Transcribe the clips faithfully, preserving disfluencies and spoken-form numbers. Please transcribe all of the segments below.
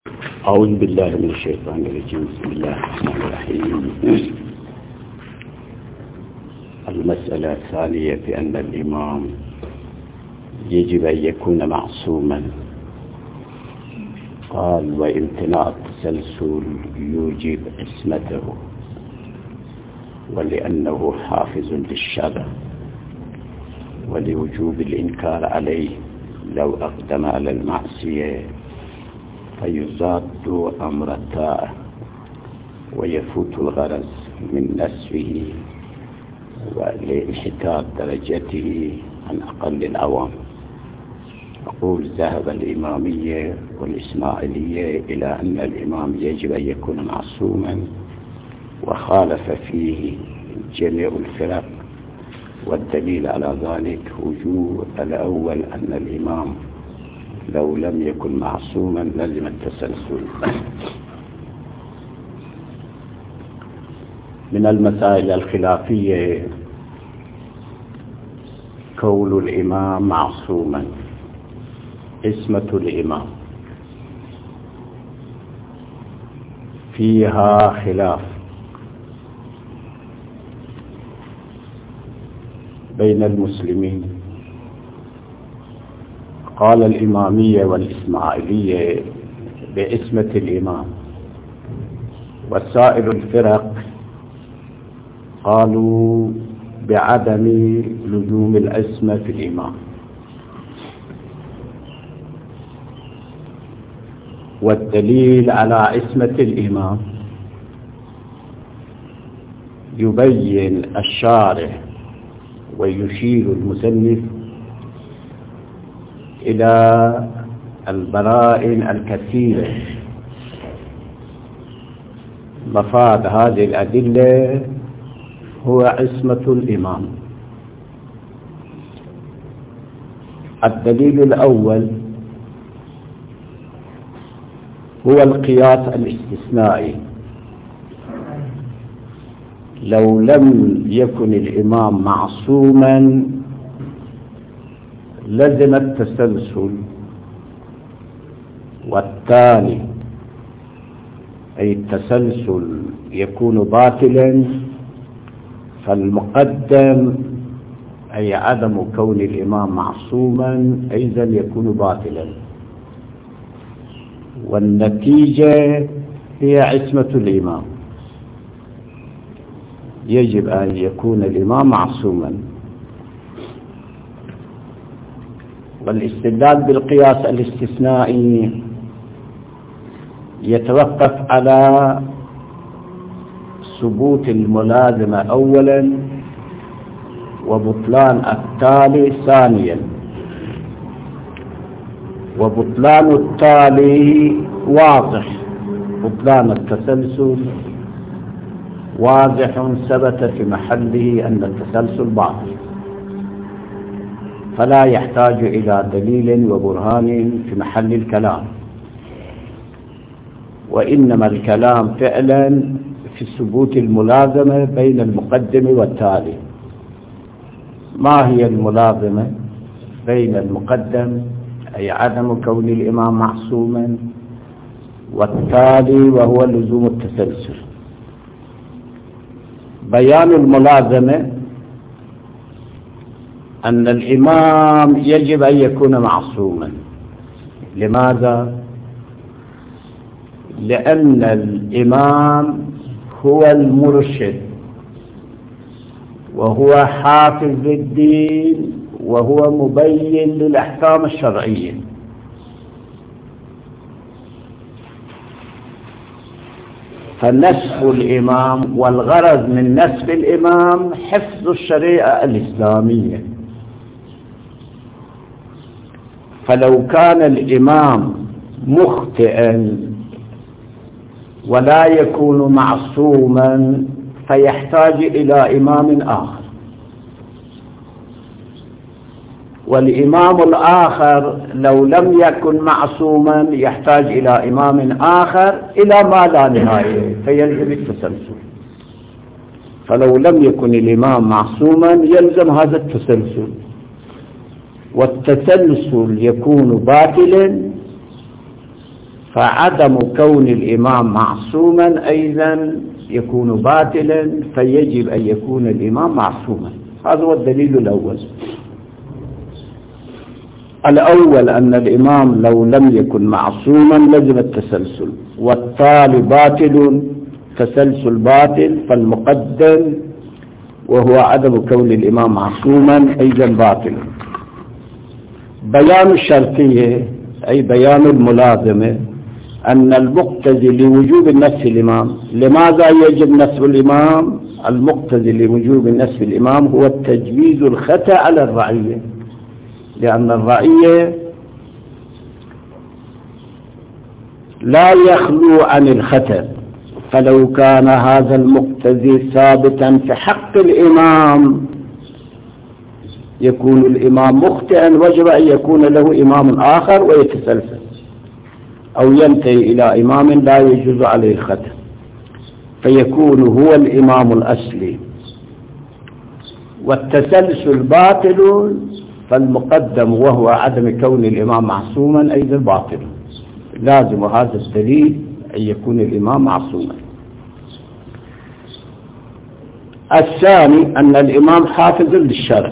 أعوذ بالله من الشيطان الرجيم. بسم الله الرحمن الرحيم. المسألة الثانية في أن الإمام يجب أن يكون معصوما. قال: وامتناع التسلسل يوجب عصمته، ولأنه حافظ للشرع، ولوجوب الإنكار عليه لو أقدم على المعصية فيزاد أمر الطاعة ويفوت الغرض من نسفه ولانحطاط درجته عن أقل العوام. أقول: ذهب الإمامية والإسماعيلية إلى أن الإمام يجب أن يكون معصوما، وخالف فيه جميع الفرق، والدليل على ذلك وجوه الأول أن الإمام لو لم يكن معصوما لزم التسلسل. من المسائل الخلافية كون الإمام معصوما، عصمة الإمام فيها خلاف بين المسلمين. قال الإمامية والإسماعيلية بعصمة الإمام، وسائر الفرق قالوا بعدم لزوم العصمة في الإمام. والدليل على عصمة الإمام يبين الشارح ويشير المصنف إلى البرائن الكثيرة. مفاد هذه الأدلة هو عصمة الإمام. الدليل الأول هو القياس الاستثنائي. لو لم يكن الإمام معصوما لزم التسلسل، والثاني أي التسلسل يكون باطلا، فالمقدم أي عدم كون الإمام معصوما أيضا يكون باطلا، والنتيجة هي عصمة الإمام. يجب أن يكون الإمام معصوما. والاستدلال بالقياس الاستثنائي يتوقف على ثبوت الملازمة أولا وبطلان التالي ثانيا. وبطلان التالي واضح، بطلان التسلسل واضح ثبت في محله أن التسلسل باطل، فلا يحتاج إلى دليل وبرهان في محل الكلام، وإنما الكلام فعلا في ثبوت الملازمة بين المقدم والتالي. ما هي الملازمة بين المقدم أي عدم كون الإمام معصوما، والتالي وهو لزوم التسلسل؟ بيان الملازمة أن الإمام يجب أن يكون معصوما. لماذا؟ لأن الإمام هو المرشد، وهو حافظ الدين، وهو مبين للأحكام الشرعية. فنسف الإمام، والغرض من نسف الإمام حفظ الشريعة الإسلامية. فلو كان الإمام مخطئا ولا يكون معصوما فيحتاج إلى إمام آخر، والإمام الآخر لو لم يكن معصوما يحتاج إلى إمام آخر إلى ما لا نهاية، فيلزم التسلسل. فلو لم يكن الإمام معصوما يلزم هذا التسلسل، والتسلسل يكون باطلا فعدم كون الإمام معصوما أيضا يكون باطلا، فيجب أن يكون الإمام معصوما. هذا هو الدليل الأول. الأول أن الإمام لو لم يكن معصوما لزم التسلسل، والتالي باطل، تسلسل باطل، فالمقدم وهو عدم كون الإمام معصوما أيضا باطل. بيان الشرطية أي بيان الملازمة أن المقتضي لوجوب النسخ الإمام. لماذا يجب نسخ الإمام؟ المقتضي لوجوب نسخ الإمام هو التجويز الخطأ على الرعية، لأن الرعية لا يخلو عن الخطأ، فلو كان هذا المقتضي ثابتا في حق الإمام يكون الإمام مخطئا، وجب أن يكون له إمام آخر ويتسلسل، أو ينتهي إلى إمام لا يجوز عليه الخطأ، فيكون هو الإمام الأصلي. والتسلسل باطل، فالمقدم وهو عدم كون الإمام معصوما أيضا باطل. لازم هذا الدليل أن يكون الإمام معصوما. الثاني أن الإمام حافظ للشرع.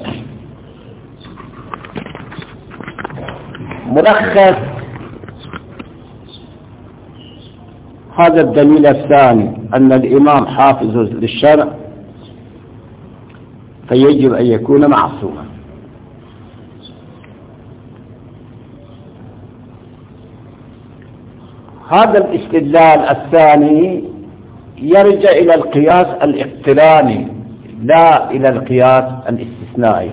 ملخص هذا الدليل الثاني أن الإمام حافظ للشرع فيجب أن يكون معصوما. هذا الاستدلال الثاني يرجع إلى القياس الاقتراني لا إلى القياس الاستثنائي.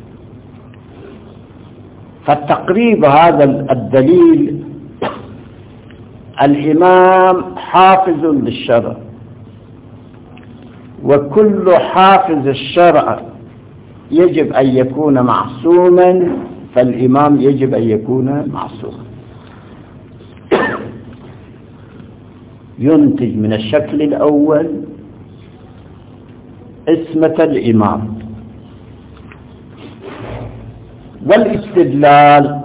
فالتقريب هذا الدليل الإمام حافظ للشرع، وكل حافظ الشرع يجب أن يكون معصوما، فالإمام يجب أن يكون معصوما. ينتج من الشكل الأول اسمة الإمام. والاستدلال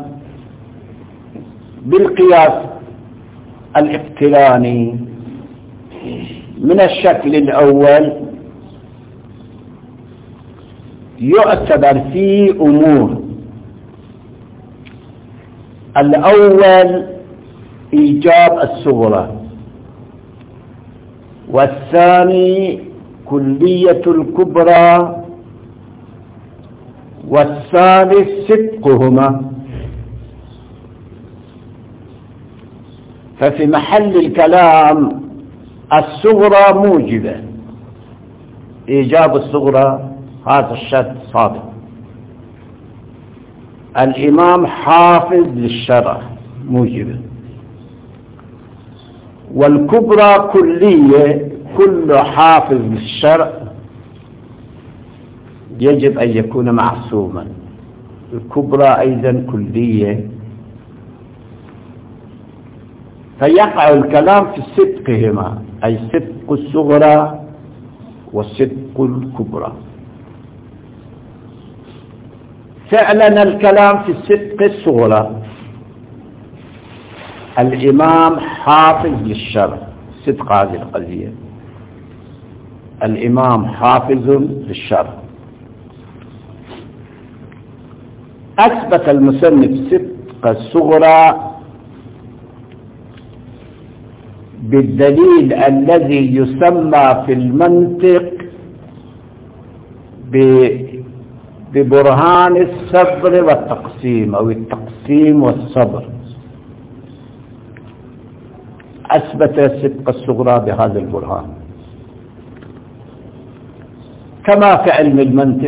بالقياس الاقتراني من الشكل الأول يعتبر فيه أمور. الأول إيجاب الصغرى، والثاني كلية الكبرى، والثالث صدقهما. ففي محل الكلام الصغرى موجبة، إيجاب الصغرى هذا الشرط صادق. الإمام حافظ للشرع موجبة، والكبرى كلية، كل حافظ للشرع يجب أن يكون معصوما. الكبرى أيضا كلية، فيقع الكلام في صدقهما، أي صدق الصغرى وصدق الكبرى. فعلا الكلام في صدق الصغرى. الإمام حافظ للشرع، صدق هذه القضية، الإمام حافظ للشرع. أثبت المصنف صدق الصغرى بالدليل الذي يسمى في المنطق ببرهان الصبر والتقسيم، أو التقسيم والصبر. أثبت صدق الصغرى بهذا البرهان، كما في علم المنطق.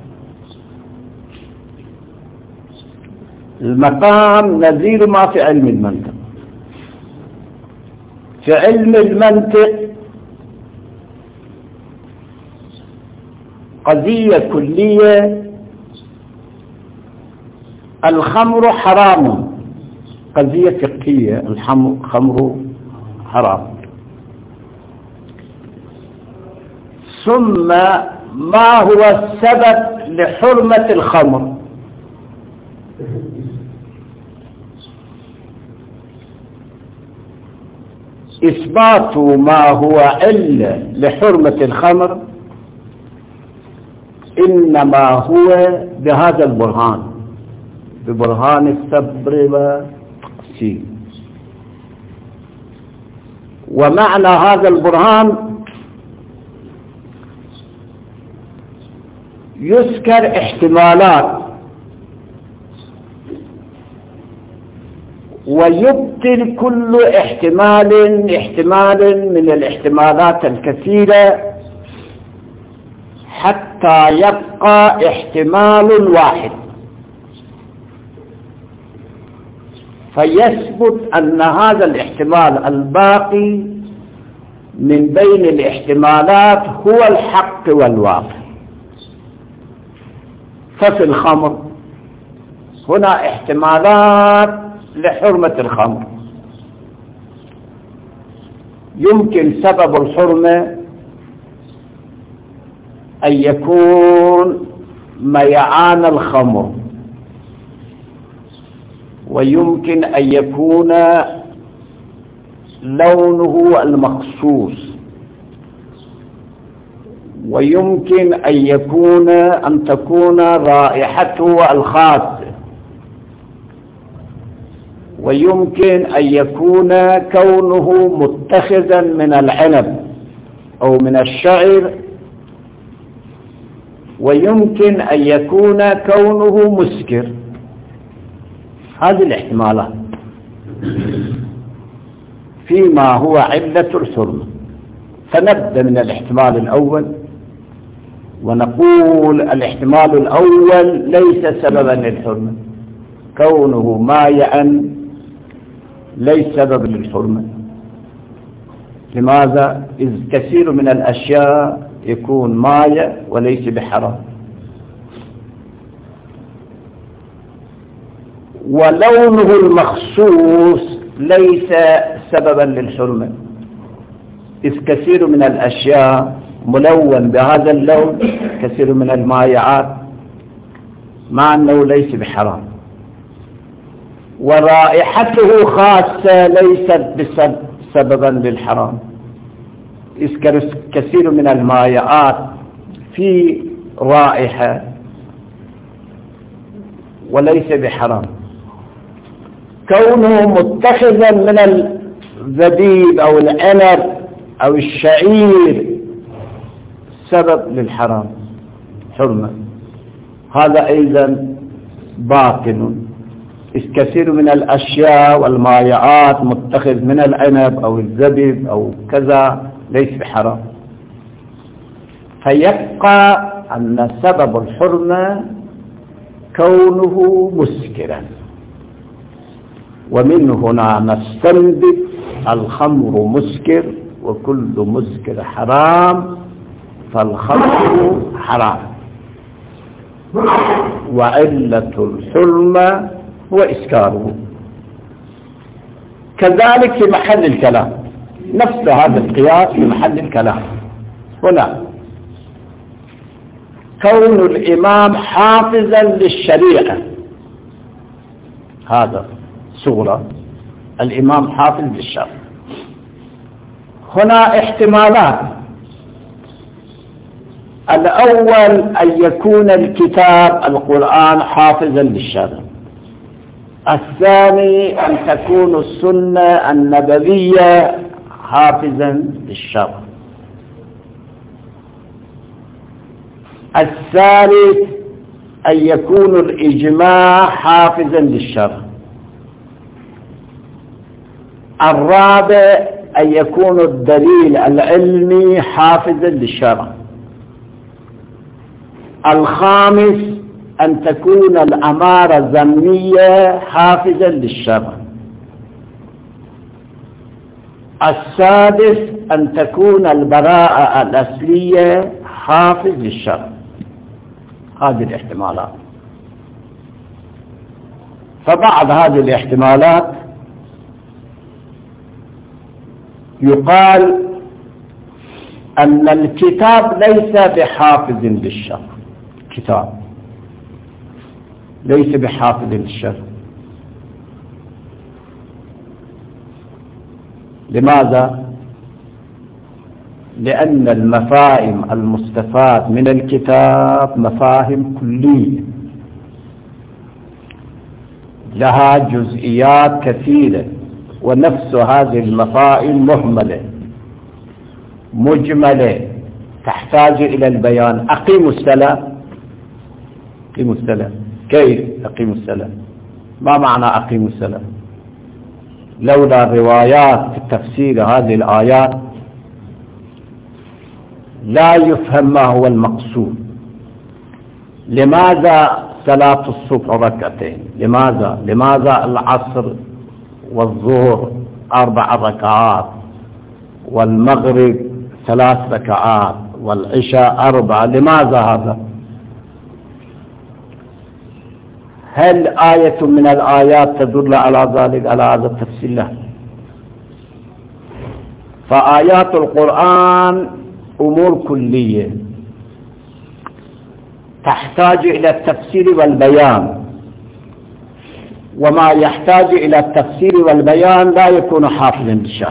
المقام نظير ما في علم المنطق. في علم المنطق قضية كلية، الخمر حرام، قضية فقهية، الخمر حرام. ثم ما هو السبب لحرمة الخمر؟ إثبات ما هو علة لحرمة الخمر إنما هو بهذا البرهان، ببرهان الصبر والتقسيم. ومعنى هذا البرهان يذكر احتمالات ويبطل كل احتمال احتمال من الاحتمالات الكثيرة حتى يبقى احتمال واحد، فيثبت أن هذا الاحتمال الباقي من بين الاحتمالات هو الحق والواقع. ففي الخمر هنا احتمالات لحرمة الخمر، يمكن سبب الحرمة أن يكون ميعان الخمر، ويمكن أن يكون لونه المخصوص، ويمكن أن يكون أن تكون رائحته الخاصة، ويمكن أن يكون كونه متخذا من العنب أو من الشعر، ويمكن أن يكون كونه مسكر. هذه الاحتمالات فيما هو علة الحرمة. فنبدأ من الاحتمال الأول ونقول الاحتمال الأول ليس سببا للحرمة، كونه مائعا ليس سبب للحرمة. لماذا؟ إذ كثير من الأشياء يكون مائع وليس بحرام. ولونه المخصوص ليس سببا للحرمة، إذ كثير من الأشياء ملون بهذا اللون، كثير من المائعات، مع أنه ليس بحرام. ورائحته خاصة ليست سببا للحرام، إذ كثير من المائعات في رائحة وليس بحرام. كونه متخذا من الزبيب أو العنب أو الشعير سبب للحرام حرمة، هذا أيضا باطل، إذ كثير من الأشياء والمائعات متخذ من العنب أو الزبيب أو كذا ليس بحرام. فيبقى أن سبب الحرمة كونه مسكرا. ومن هنا نستنبط الخمر مسكر، وكل مسكر حرام، فالخمر حرام. وعلة الحرمة هو إسكاره. كذلك في محل الكلام نفس هذا القياس في محل الكلام. هنا كون الإمام حافظا للشريعة، هذا صورة الإمام حافظ للشرع. هنا احتمالات: الأول أن يكون الكتاب القرآن حافظا للشرع، الثاني أن تكون السنة النبوية حافظا للشرع، الثالث أن يكون الإجماع حافظا للشرع، الرابع أن يكون الدليل العلمي حافظا للشرع، الخامس أن تكون الأمارة الذمية حافظا للشرع، السادس أن تكون البراءة الأصلية حافظ للشرع. هذه الاحتمالات. فبعض هذه الاحتمالات يقال أن الكتاب ليس بحافظ للشرع، كتاب ليس بحافظ للشرع، لماذا؟ لأن المفاهيم المستفاد من الكتاب مفاهيم كلية لها جزئيات كثيرة، ونفس هذه المفاهيم مهملة مجملة تحتاج إلى البيان. أقيموا الصلاة، أقيموا الصلاة، كيف أقيموا الصلاة؟ ما معنى أقيموا الصلاة؟ لولا روايات في تفسير هذه الآيات لا يفهم ما هو المقصود. لماذا صلاة الصبح ركعتين؟ لماذا؟ لماذا العصر والظهر أربع ركعات والمغرب ثلاث ركعات والعشاء أربعة؟ لماذا هذا؟ هل آية من الآيات تدل على ذلك، على هذا التفسير؟ لا. فآيات القرآن أمور كلية تحتاج إلى التفسير والبيان، وما يحتاج إلى التفسير والبيان لا يكون حافظا للشرع.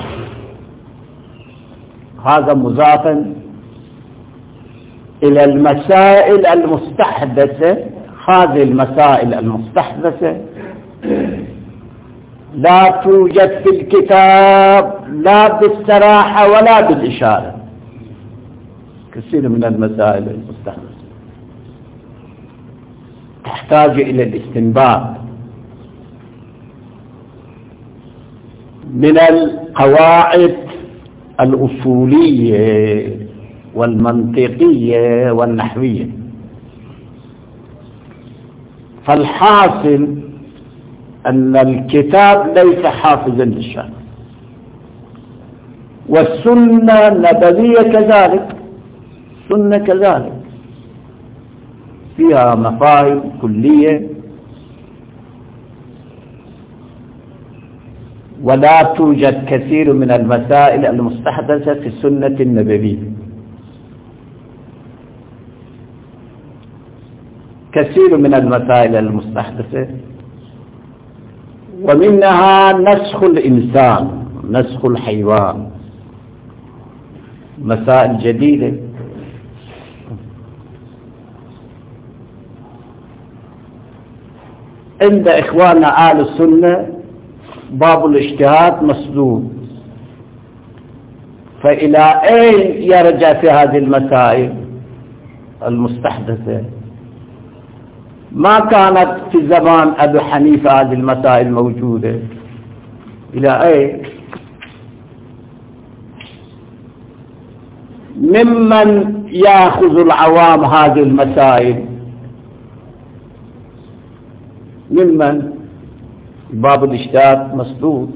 هذا مضاف إلى المسائل المستحدثة. هذه المسائل المستحدثة لا توجد في الكتاب لا بالصراحة ولا بالإشارة. كثير من المسائل المستحدثة تحتاج إلى الاستنباط من القواعد الأصولية والمنطقية والنحوية. فالحاصل أن الكتاب ليس حافظا للشرع، والسنة النبوية كذلك، السنة كذلك فيها مفاهيم كلية ولا توجد كثير من المسائل المستحدثة في السنة النبوية. كثير من المسائل المستحدثة، ومنها نسخ الإنسان، نسخ الحيوان، مسائل جديدة. عند إخواننا أهل السنة باب الاجتهاد مسدود، فإلى أين يرجع في هذه المسائل المستحدثة؟ ما كانت في زمان أبي حنيفة هذه المسائل موجودة، إلى أين؟ ممن يأخذ العوام هذه المسائل؟ ممن؟ باب الاجتهاد مسدود،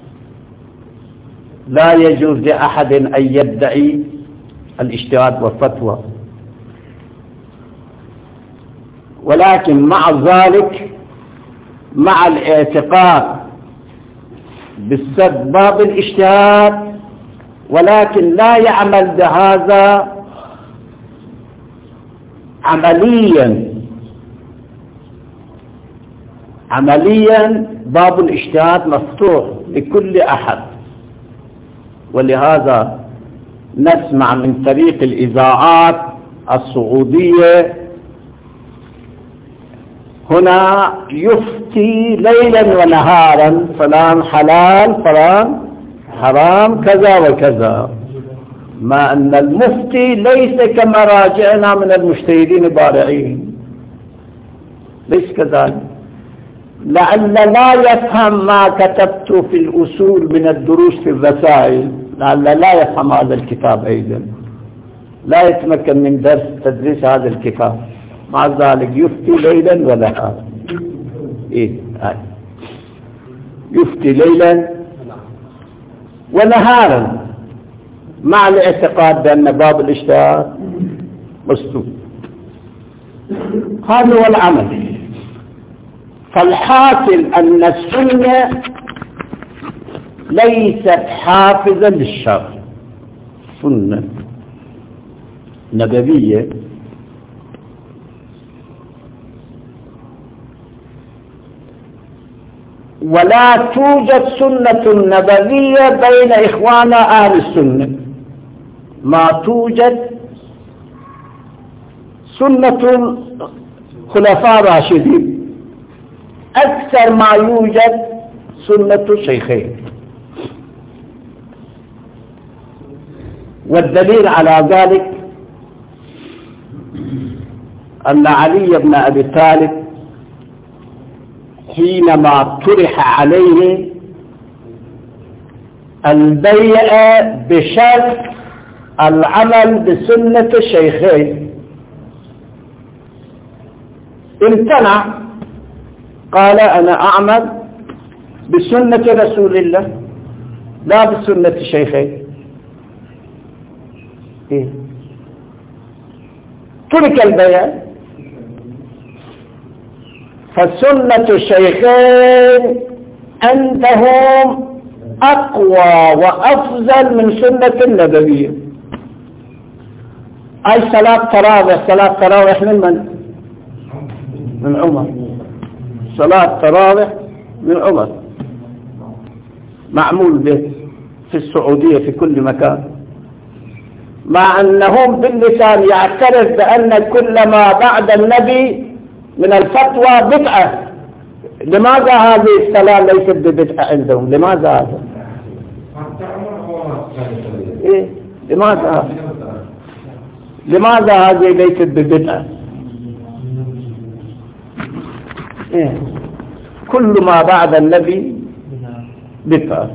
لا يجوز لأحد أن يدعي الاجتهاد والفتوى. ولكن مع ذلك، مع الاعتقاد بالسد باب الاجتهاد، ولكن لا يعمل بهذا عمليا. عمليا باب الاجتهاد مفتوح لكل أحد، ولهذا نسمع من طريق الإذاعات السعودية هنا يفتي ليلا ونهارا، فلان حلال فلان حرام كذا وكذا، ما أن المفتي ليس كمراجعنا من المجتهدين بارعين، ليس كذلك. لعل لا يفهم ما كتبت في الأصول من الدروس في الرسائل، لعل لا يفهم هذا الكتاب أيضا، لا يتمكن من درس تدريس هذا الكتاب، مع ذلك يفتي ليلا ونهارا. إيه هاي يفتي ليلا ونهارا مع الاعتقاد بأن باب الاجتهاد مسدود. هذا هو العمل. فالحاصل أن السنة ليست حافظا للشرع، سنة نبوية ولا توجد سنة نبوية بين إخوانا أهل السنة، ما توجد سنة خلفاء راشدين، أكثر ما يوجد سنة الشيخين. والدليل على ذلك أن علي بن أبي طالب حينما طرح عليه البيع بشرط العمل بسنة الشيخين امتنع، قال أنا أعمل بسنة رسول الله لا بسنة الشيخين. إيه؟ ترك البيع، فسنة الشيخين عندهم أقوى وأفضل من سنة النبوية. أي صلاة تراويح، صلاة تراويح من من؟ من عمر. صلاة تراويح من عمر، معمول به في السعودية في كل مكان، مع أنهم باللسان يعترف بأن كل ما بعد النبي من الفتوى بدعة. لماذا هذه الصلاة ليست ببدعة عندهم؟ لماذا هذا؟ إيه؟ لماذا لماذا هذه ليست ببدعة؟ إيه؟ كل ما بعد النبي بدعة.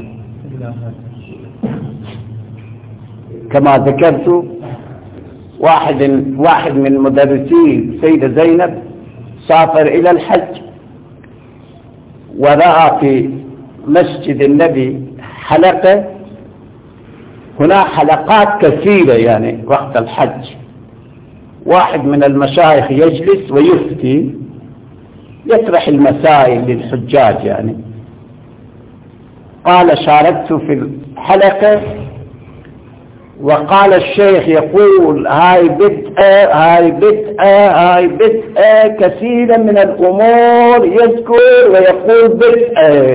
كما ذكرت واحد واحد من مدرسي سيدة زينب سافر إلى الحج ورأى في مسجد النبي حلقة، هنا حلقات كثيرة يعني وقت الحج، واحد من المشايخ يجلس ويفتي يطرح المسائل للحجاج يعني. قال شاركت في الحلقة وقال الشيخ يقول هاي بدء هاي بدء هاي بدء كثيرا من الأمور يذكر ويقول بدء،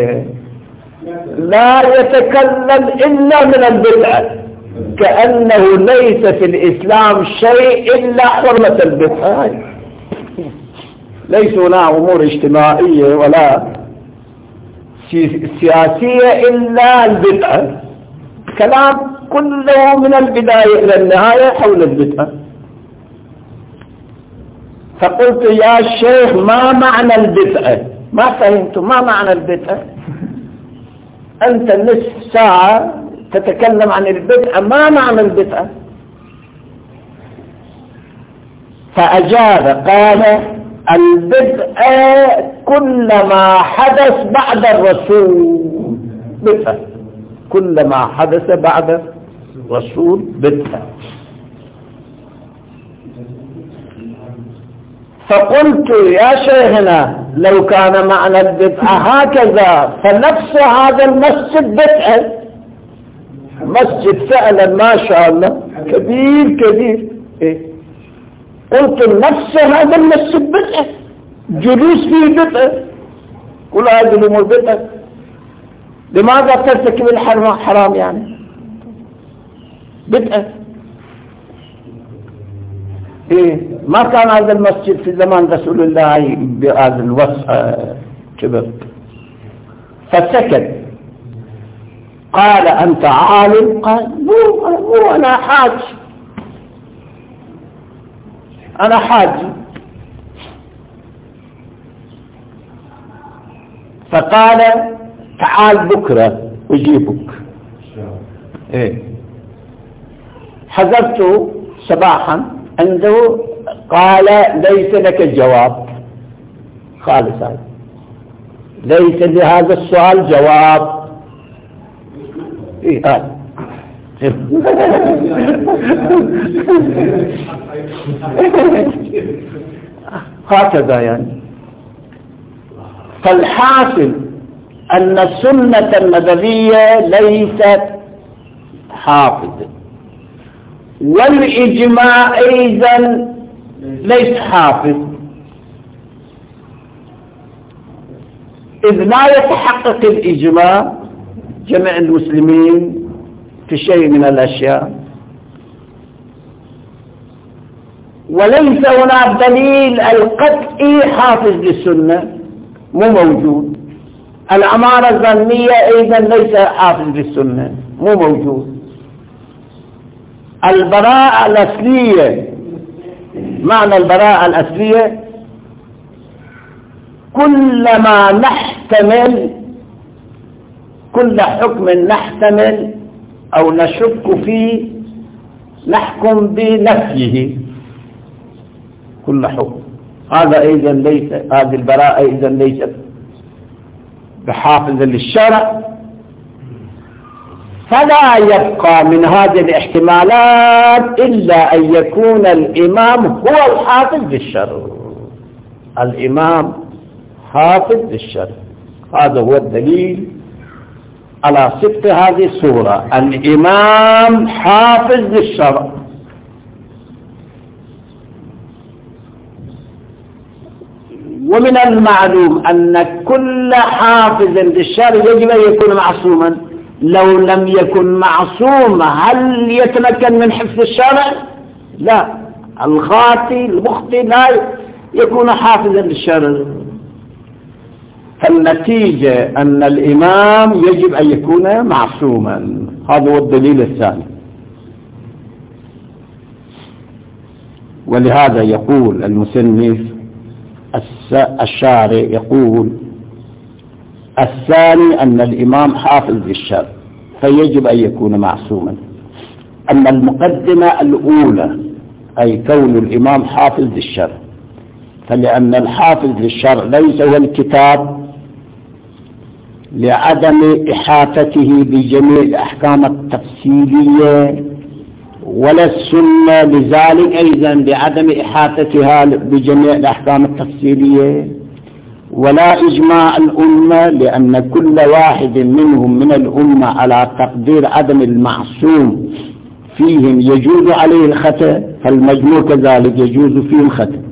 لا يتكلم إلا من البدعة، كأنه ليس في الإسلام شيء إلا حرمة البدعة. ليس هنا أمور اجتماعية ولا سياسية إلا البدعة، كلام كله من البداية إلى النهاية حول البدعة. فقلت يا شيخ ما معنى البدعة؟ ما فهمت ما معنى البدعة. أنت نصف ساعة تتكلم عن البدعة، ما معنى البدعة؟ فأجاب قال البدعة كل ما حدث بعد الرسول بدعة، كل ما حدث بعد الرسول بدعة. فقلت يا شيخنا لو كان معنى البدعة هكذا فنفس هذا المسجد بدعة، مسجد فعلا ما شاء الله كبير كبير. إيه؟ قلت نفس هذا المسجد بدعة، جلوس فيه بدعة، كل هذه الأمور بدعة، لماذا ترتكب الحرام حرام يعني؟ بدعة. إيه؟ ما كان هذا المسجد في زمان رسول الله بهذا الوسع كبر. فسكت. قال أنت عالم؟ قال مو, مو أنا حاج، أنا حاج. فقال تعال بكرة أجيبك. إيه؟ حذرته صباحا عنده، قال ليس لك جواب خالص، ليس لهذا السؤال جواب. إيه هذا هكذا يعني. فالحاصل أن السنة النبوية ليست حافظة، والإجماع أيضا ليس حافظ. إذ لا يتحقق الإجماع جمع المسلمين في شيء من الأشياء، وليس هناك دليل القطعي حافظ للسنة، مو موجود. الأمارة الظنية أيضا ليس حافظ للسنة، مو موجود. البراءة الأصلية، معنى البراءة الأصلية كلما نحتمل، كل حكم نحتمل أو نشك فيه نحكم بنفيه، كل حكم. هذا أيضا ليس، هذه البراءة أيضا ليست بحافظ للشرع. فلا يبقى من هذه الاحتمالات إلا أن يكون الإمام هو الحافظ للشرع. الإمام حافظ للشرع، هذا هو الدليل على صدق هذه الصورة. الإمام حافظ للشرع. ومن المعلوم أن كل حافظ للشرع يجب أن يكون معصوما. لو لم يكن معصوما هل يتمكن من حفظ الشرع؟ لا، الخاطئ المخطئ لا يكون حافظا للشرع. فالنتيجة أن الإمام يجب أن يكون معصوما. هذا هو الدليل الثاني. ولهذا يقول المصنف الشارع، يقول الثاني أن الإمام حافظ للشرع فيجب أن يكون معصوما. أما المقدمة الأولى أي كون الإمام حافظ للشرع، فلأن الحافظ للشرع ليس هو الكتاب لعدم إحاطته بجميع الأحكام التفصيلية، ولا السنة لذلك أيضا لعدم إحاطتها بجميع الأحكام التفصيلية، ولا إجماع الأمة لأن كل واحد منهم من الأمة على تقدير عدم المعصوم فيهم يجوز عليه الخطأ، فالمجموع كذلك يجوز فيه الخطأ.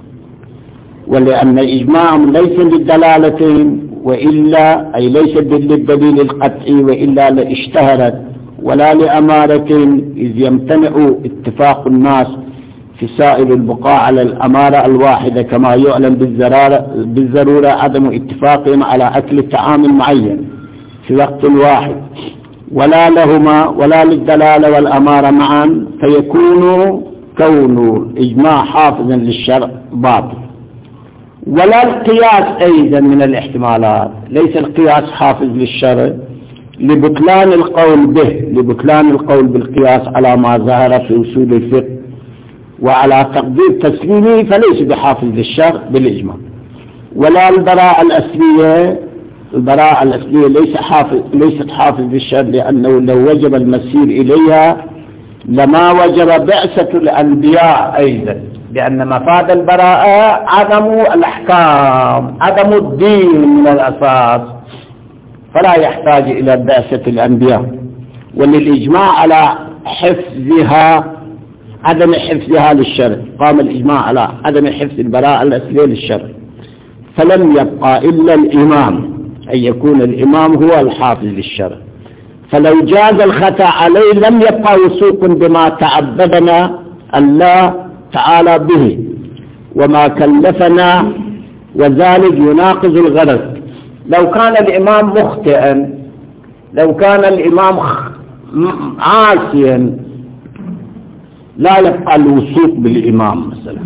ولأن إجماعهم ليس للدلالتين وإلا أي ليس للدليل القطعي وإلا لاشتهرت، ولا لأمارة إذ يمتنع اتفاق الناس في سائر البقاع على الأمارة الواحدة، كما يعلم بالضرورة عدم اتفاقهم على أكل الطعام المعين في وقت واحد، ولا لهما ولا للدلالة والأمارة معا، فيكون كون الإجماع حافظا للشرع باطل. ولا القياس أيضا من الاحتمالات، ليس القياس حافظ للشرع لبطلان القول به، لبطلان القول بالقياس على ما ظهر في أصول الفقه وعلى تقدير تسليمه، فليس بحافظ للشرع بالإجماع. ولا البراءة الأصلية، البراءة الأصلية ليس حافظ ليست حافظ للشرع، لأنه لو وجب المسير إليها لما وجب بعثة الأنبياء أيضا، لأن مفاد البراءة عدم الأحكام، عدم الدين من الأساس، فلا يحتاج إلى بعثة الأنبياء. وللإجماع على حفظها عدم حفظها للشرع، قام الإجماع على عدم حفظ البراءة الأصلية للشرع، فلم يبقى إلا الإمام أن يكون الإمام هو الحافظ للشرع. فلو جاز الخطأ عليه لم يبقى وثوق بما تعبدنا الله تعالى به وما كلفنا، وذلك يناقض الغرض. لو كان الإمام مخطئا، لو كان الإمام عاصيا، لا يبقى الوثوق بالإمام مثلا،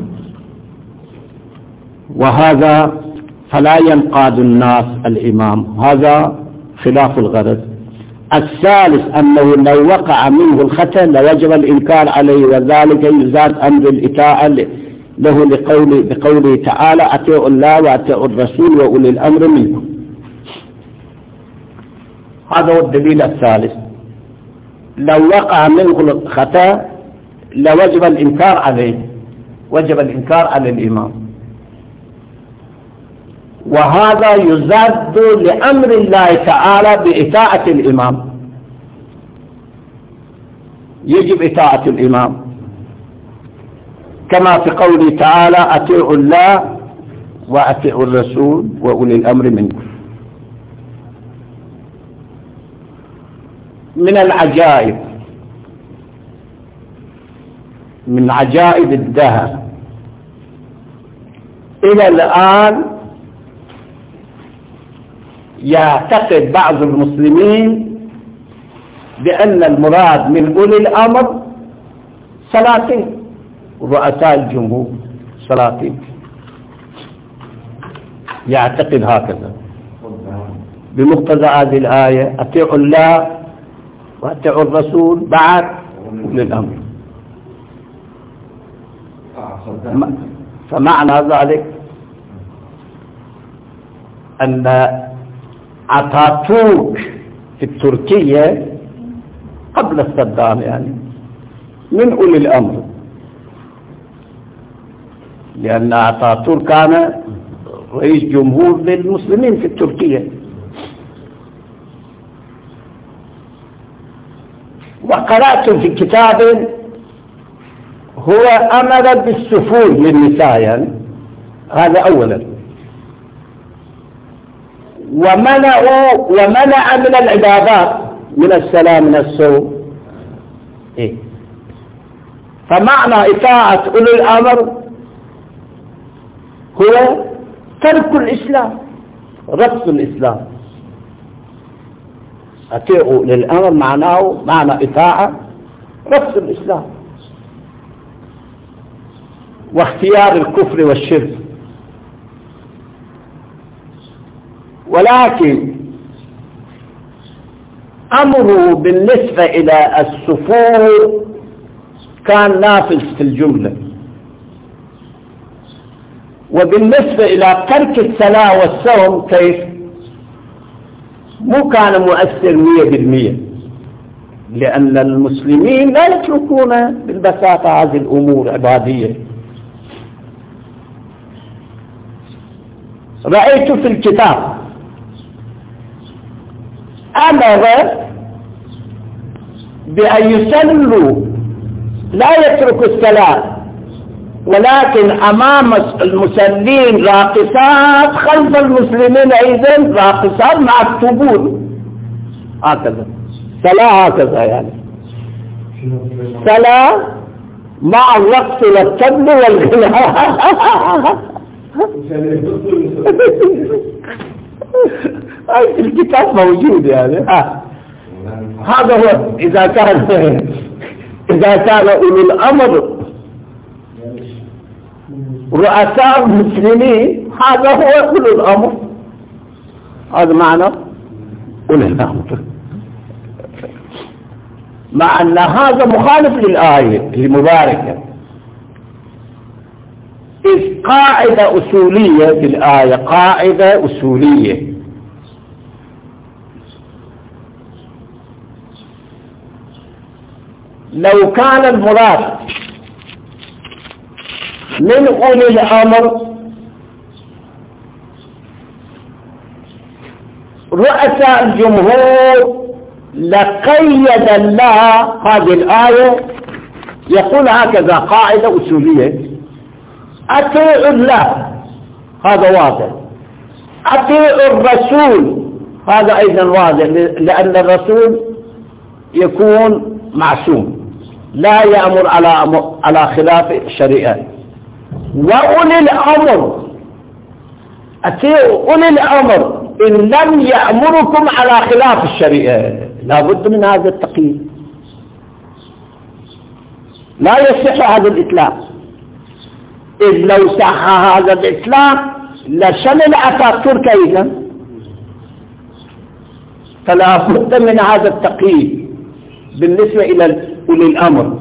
وهذا فلا ينقاد الناس الإمام، هذا خلاف الغرض. الثالث أنه لو وقع منه الخطأ لوجب الإنكار عليه، وذلك يزاد أمر الإطاعة له لقوله, لقوله تعالى أطيعوا الله وأطيعوا الرسول وأولي الأمر منكم. هذا هو الدليل الثالث. لو وقع منه الخطأ لوجب الإنكار عليه، وجب الإنكار على الإمام، وهذا يزاد لأمر الله تعالى بإطاعة الإمام، يجب إطاعة الإمام كما في قوله تعالى أطيعوا الله وأطيعوا الرسول وأولي الأمر منكم. من العجائب، من عجائب الدهر إلى الآن يعتقد بعض المسلمين بأن المراد من أولي الأمر سلاطين، رؤساء الجمهور سلاطين، يعتقد هكذا بمقتضى هذه الآية: أطيعوا الله وأطيعوا الرسول بعد أولي الأمر. فمعنى ذلك أن أتاتورك في التركية قبل صدام يعني من أولي الأمر، لأن أتاتورك كان رئيس جمهور للمسلمين في التركية. وقرأت في كتاب هو أمر بالسفور للنساء يعني، هذا أولا، ومنعوا ومنع من العبادات، من السلام من الصوم. إيه؟ فمعنى إطاعة أولي الأمر هو ترك الإسلام، رفض الإسلام. أطيعوا للأمر معناه معنى إطاعة رفض الإسلام واختيار الكفر والشرك. ولكن أمره بالنسبة إلى السفور كان نافذ في الجملة، وبالنسبة إلى ترك الصلاة والصوم كيف؟ مو كان مؤثر مية بالمية، لأن المسلمين لا يتركون بالبساطة هذه الأمور عبادية. رأيت في الكتاب أمر بأن يصلوا لا يتركوا الصلاة، ولكن أمام المصلين راقصات، خلف المسلمين أيضا راقصات مع الطبول، هكذا صلاة، هكذا يعني صلاة مع الرقص والطبل والغناء. الكتاب موجود يعني. هذا هو إذا كان إذا كان أولي الأمر رؤساء المسلمين، هذا هو أولي الأمر، هذا معنى أولي الأمر، مع أن هذا مخالف للآية المباركة، إذ قاعدة أصولية في الآية، قاعدة أصولية لو كان المراد من أولي الأمر رؤساء الجمهور لقيد الله هذه الآية، يقول هكذا قاعدة أصولية: أطيعوا الله، هذا واضح، أطيعوا الرسول، هذا أيضا واضح، لأن الرسول يكون معصوم لا يأمر على على خلاف الشريعة. وأولي الأمر، أطيعوا أولي الأمر إن لم يأمركم على خلاف الشريعة، لا بد من هذا التقييد، لا يصح هذا الإطلاق. إذ لو صح هذا الإطلاق لشمل أتاتورك أيضا، فلا بد من هذا التقييد بالنسبة إلى أولي الأمر.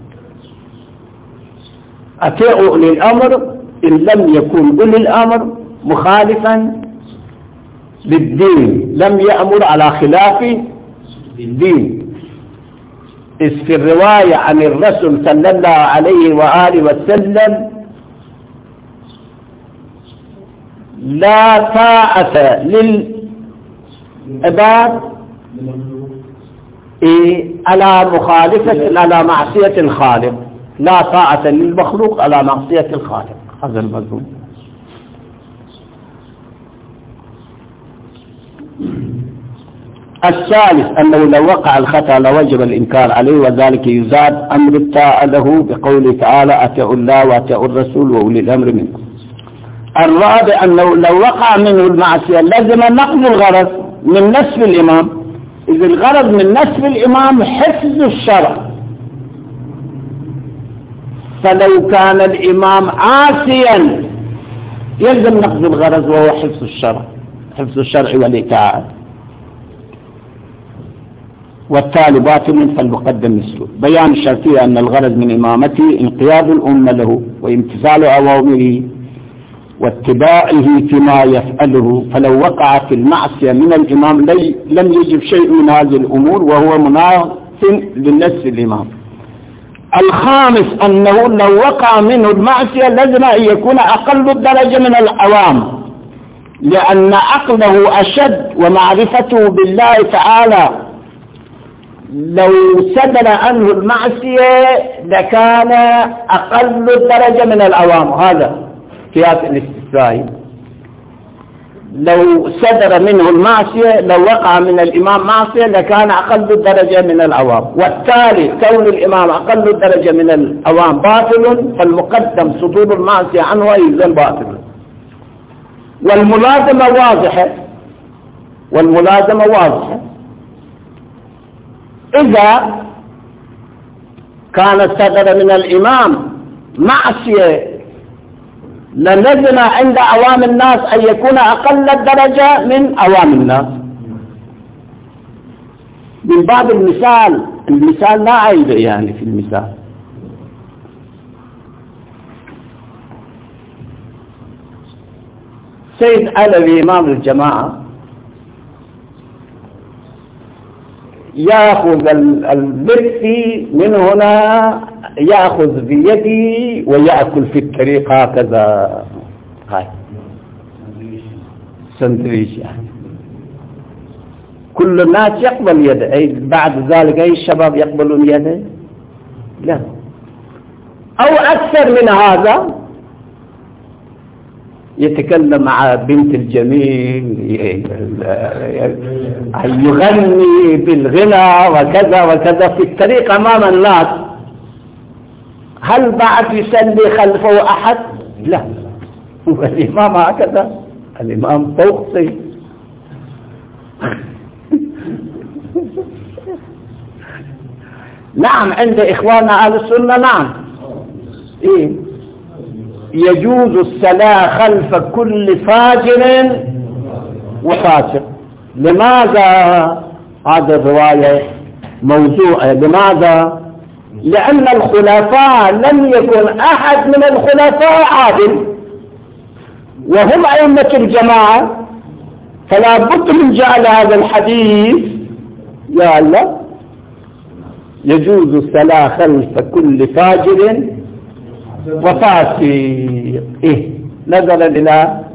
أطيعوا أولي الأمر إن لم يكن أولي الأمر مخالفا للدين، لم يأمر على خلاف الدين. إذ في الرواية عن الرسول صلى الله عليه وآله وسلم: لا طاعة للعباد إيه على مخالفة على معصية الخالق، لا طاعة للمخلوق على معصية الخالق، هذا المضمون. الثالث أنه لو وقع الخطأ لوجب الإنكار عليه، وذلك يزاد أمر الطاعة له بقوله تعالى أطيعوا الله وأطيعوا الرسول وأولي الأمر منكم. الرابع أنه لو وقع منه المعصية لازم نقض الغرض من نسب الإمام، إذ الغرض من نسب الإمام حفظ الشرع، فلو كان الإمام عاصيا يلزم نقض الغرض وهو حفظ الشرع، حفظ الشرع والإطاعة. والتالي باطل فالمقدم مثله. بيان الشرطية أن الغرض من إمامته انقياد الأمة له وامتثال أوامره واتباعه فيما يفعله، فلو وقعت المعصية من الإمام لم يجب شيء من هذه الأمور وهو مناف للنفس الإمام. الخامس أنه لو وقع منه المعصية لازم أن يكون أقل الدرجة من العوام، لأن عقله أشد ومعرفته بالله تعالى لو صدر عنه المعصية لكان أقل الدرجة من العوام. هذا قياس الاستثنائي. لو صدر منه المعصية، لو وقع من الإمام معصية لكان أقل الدرجة من العوام. والتالي كون الإمام أقل الدرجة من العوام باطل، فالمقدم صدور المعصية عنه أيضا باطل. والملازمة واضحة، والملازمة واضحة إذا كان صدر من الإمام معصية للزم عند عوام الناس أن يكون أقل الدرجة من عوام الناس. من باب المثال، المثال لا عيب يعني في المثال. سيد علوي إمام الجماعة يأخذ المرسي من هنا، يأخذ بيدي ويأكل في الطريق هكذا، هاي سندويش يعني. كل الناس يقبل يده، أي بعد ذلك أي الشباب يقبلون يده؟ لا. أو أكثر من هذا، يتكلم مع بنت الجميل، يغني بالغنى وكذا وكذا في الطريق أمام الناس، هل بعد يصلي خلفه أحد؟ لا. الإمام هكذا، الإمام فوق سيد. نعم عند إخواننا أهل السنة نعم إيه؟ يجوز الصلاة خلف كل فاجر وفاسق. لماذا هذه الرواية موضوعة؟ لماذا؟ لأن الخلفاء لم يكن أحد من الخلفاء عادل، وهم أئمة الجماعة، فلا بد من جعل هذا الحديث يا الله يجوز الصلاة خلف كل فاجر وفاسق إيه؟ نظرا إلى